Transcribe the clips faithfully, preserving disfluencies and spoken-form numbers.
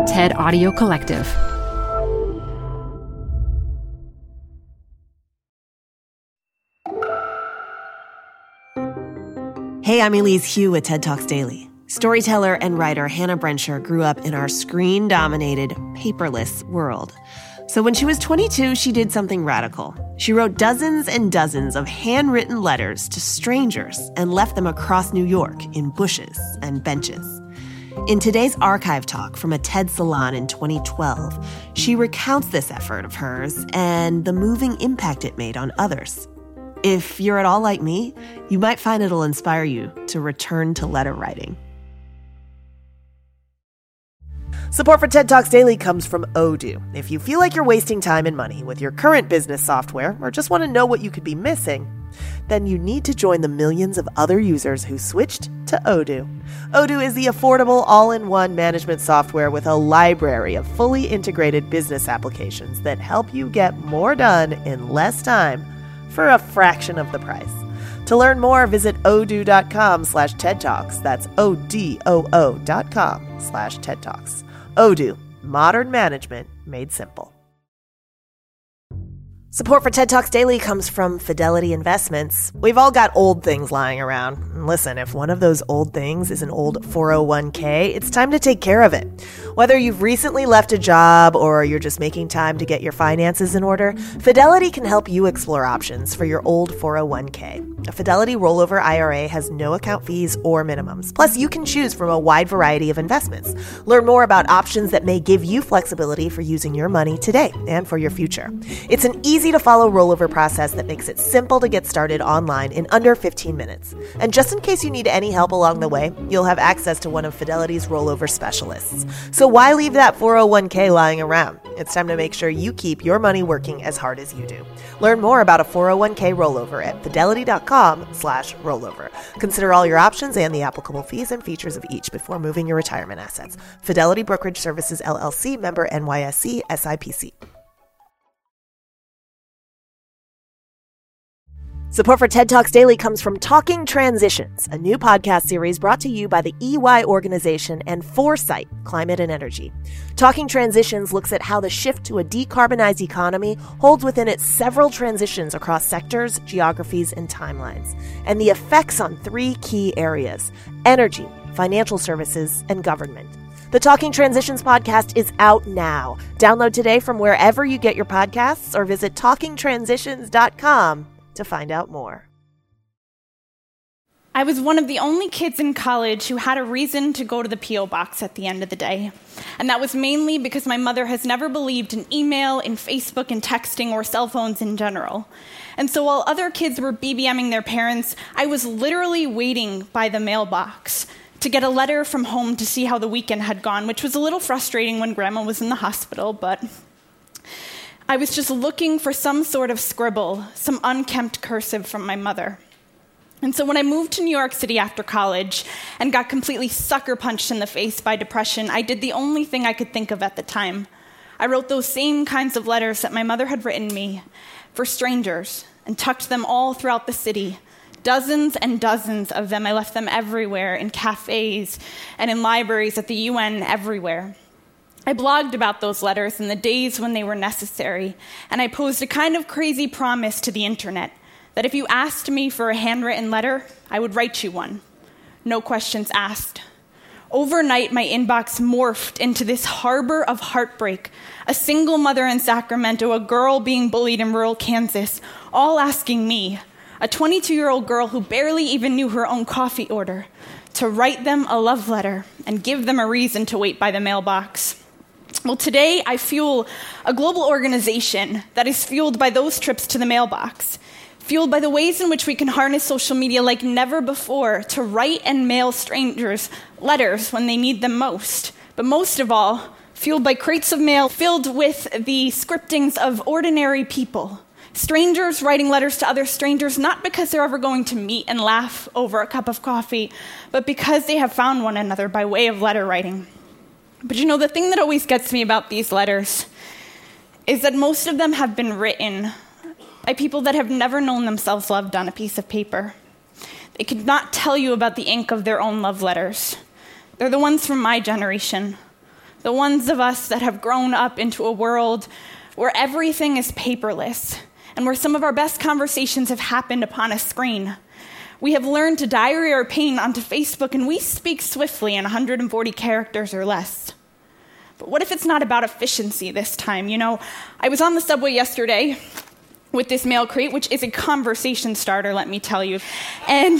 TED Audio Collective. Hey, I'm Elise Hu with TED Talks Daily. Storyteller and writer Hannah Brensher grew up in our screen-dominated, paperless world. So when she was twenty-two, she did something radical. She wrote dozens and dozens of handwritten letters to strangers and left them across New York in bushes and benches. In today's archive talk from a TED Salon in twenty twelve, she recounts this effort of hers and the moving impact it made on others. If you're at all like me, you might find it'll inspire you to return to letter writing. Support for TED Talks Daily comes from Odoo. If you feel like you're wasting time and money with your current business software or just want to know what you could be missing, then you need to join the millions of other users who switched to Odoo. Odoo is the affordable all-in-one management software with a library of fully integrated business applications that help you get more done in less time for a fraction of the price. To learn more, visit odoo.com slash TED Talks. That's O-D-O-O dot com slash TED Talks. Odoo, modern management made simple. Support for TED Talks Daily comes from Fidelity Investments. We've all got old things lying around. And listen, if one of those old things is an old four oh one k, it's time to take care of it. Whether you've recently left a job or you're just making time to get your finances in order, Fidelity can help you explore options for your old four oh one k. A Fidelity rollover I R A has no account fees or minimums. Plus, you can choose from a wide variety of investments. Learn more about options that may give you flexibility for using your money today and for your future. It's an easy to follow rollover process that makes it simple to get started online in under fifteen minutes. And just in case you need any help along the way, you'll have access to one of Fidelity's rollover specialists. So why leave that four oh one k lying around? It's time to make sure you keep your money working as hard as you do. Learn more about a four oh one k rollover at fidelity.com slash rollover. Consider all your options and the applicable fees and features of each before moving your retirement assets. Fidelity Brokerage Services, L L C, member N Y S E, S I P C. Support for TED Talks Daily comes from Talking Transitions, a new podcast series brought to you by the E Y organization and Foresight Climate and Energy. Talking Transitions looks at how the shift to a decarbonized economy holds within it several transitions across sectors, geographies, and timelines, and the effects on three key areas: energy, financial services, and government. The Talking Transitions podcast is out now. Download today from wherever you get your podcasts or visit talking transitions dot com to find out more. I was one of the only kids in college who had a reason to go to the P O box at the end of the day. And that was mainly because my mother has never believed in email, in Facebook, and texting, or cell phones in general. And so while other kids were BBMing their parents, I was literally waiting by the mailbox to get a letter from home to see how the weekend had gone, which was a little frustrating when Grandma was in the hospital, but I was just looking for some sort of scribble, some unkempt cursive from my mother. And so when I moved to New York City after college and got completely sucker punched in the face by depression, I did the only thing I could think of at the time. I wrote those same kinds of letters that my mother had written me for strangers and tucked them all throughout the city. Dozens and dozens of them. I left them everywhere, in cafes and in libraries, at the U N, everywhere. I blogged about those letters in the days when they were necessary, and I posed a kind of crazy promise to the internet that if you asked me for a handwritten letter, I would write you one. No questions asked. Overnight, my inbox morphed into this harbor of heartbreak. A single mother in Sacramento, a girl being bullied in rural Kansas, all asking me, a twenty-two-year-old girl who barely even knew her own coffee order, to write them a love letter and give them a reason to wait by the mailbox. Well, today I fuel a global organization that is fueled by those trips to the mailbox, fueled by the ways in which we can harness social media like never before to write and mail strangers letters when they need them most. But most of all, fueled by crates of mail filled with the scriptings of ordinary people. Strangers writing letters to other strangers, not because they're ever going to meet and laugh over a cup of coffee, but because they have found one another by way of letter writing. But you know, the thing that always gets me about these letters is that most of them have been written by people that have never known themselves loved on a piece of paper. They could not tell you about the ink of their own love letters. They're the ones from my generation, The ones of us that have grown up into a world where everything is paperless and where some of our best conversations have happened upon a screen. We have learned to diary our pain onto Facebook, and we speak swiftly in one hundred forty characters or less. But what if it's not about efficiency this time? You know, I was on the subway yesterday with this mail crate, which is a conversation starter, let me tell you. And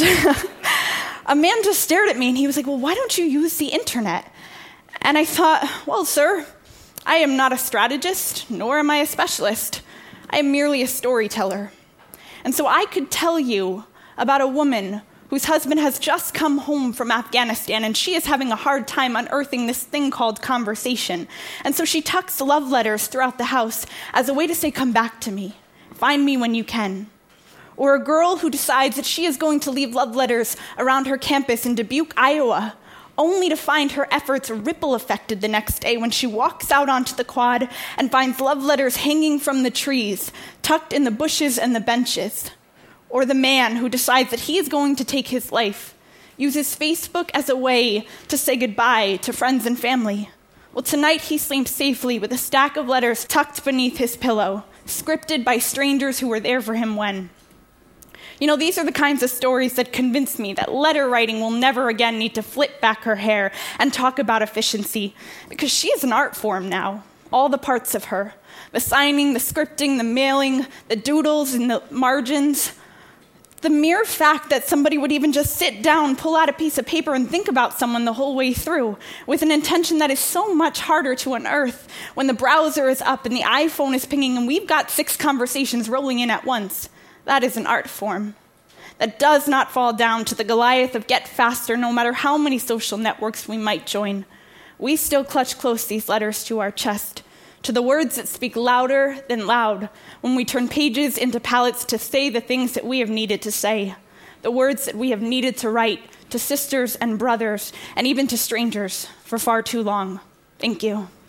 a man just stared at me, and he was like, well, why don't you use the internet? And I thought, well, sir, I am not a strategist, nor am I a specialist. I am merely a storyteller. And so I could tell you about a woman whose husband has just come home from Afghanistan, and she is having a hard time unearthing this thing called conversation. And so she tucks love letters throughout the house as a way to say, come back to me. Find me when you can. Or a girl who decides that she is going to leave love letters around her campus in Dubuque, Iowa, only to find her efforts ripple affected the next day when she walks out onto the quad and finds love letters hanging from the trees, tucked in the bushes and the benches. Or the man who decides that he is going to take his life, uses Facebook as a way to say goodbye to friends and family. Well, tonight he sleeps safely with a stack of letters tucked beneath his pillow, scripted by strangers who were there for him when. You know, these are the kinds of stories that convince me that letter writing will never again need to flip back her hair and talk about efficiency, because she is an art form now, all the parts of her. The signing, the scripting, the mailing, the doodles and the margins. The mere fact that somebody would even just sit down, pull out a piece of paper, and think about someone the whole way through with an intention that is so much harder to unearth when the browser is up and the iPhone is pinging and we've got six conversations rolling in at once. That is an art form that does not fall down to the Goliath of get faster no matter how many social networks we might join. We still clutch close these letters to our chest, to the words that speak louder than loud when we turn pages into palettes to say the things that we have needed to say, the words that we have needed to write to sisters and brothers and even to strangers for far too long. Thank you.